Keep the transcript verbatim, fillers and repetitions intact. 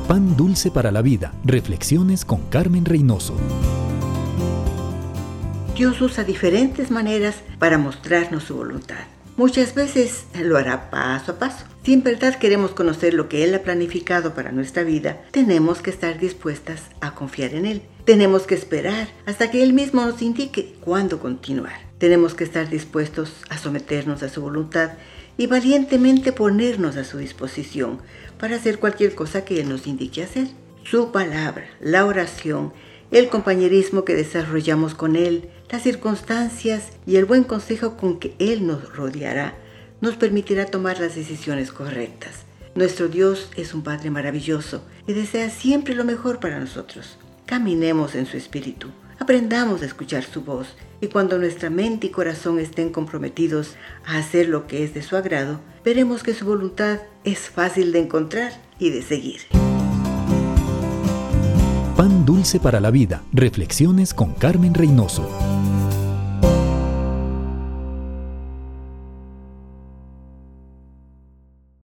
Pan dulce para la vida. Reflexiones con Carmen Reynoso. Dios usa diferentes maneras para mostrarnos su voluntad. Muchas veces lo hará paso a paso. Si en verdad queremos conocer lo que Él ha planificado para nuestra vida, tenemos que estar dispuestas a confiar en Él. Tenemos que esperar hasta que Él mismo nos indique cuándo continuar. Tenemos que estar dispuestos a someternos a su voluntad y valientemente ponernos a su disposición para hacer cualquier cosa que Él nos indique hacer. Su palabra, la oración, el compañerismo que desarrollamos con Él, las circunstancias y el buen consejo con que Él nos rodeará, nos permitirá tomar las decisiones correctas. Nuestro Dios es un Padre maravilloso y desea siempre lo mejor para nosotros. Caminemos en su espíritu, aprendamos a escuchar su voz y cuando nuestra mente y corazón estén comprometidos a hacer lo que es de su agrado, veremos que su voluntad es fácil de encontrar y de seguir. Pan dulce para la vida. Reflexiones con Carmen Reynoso.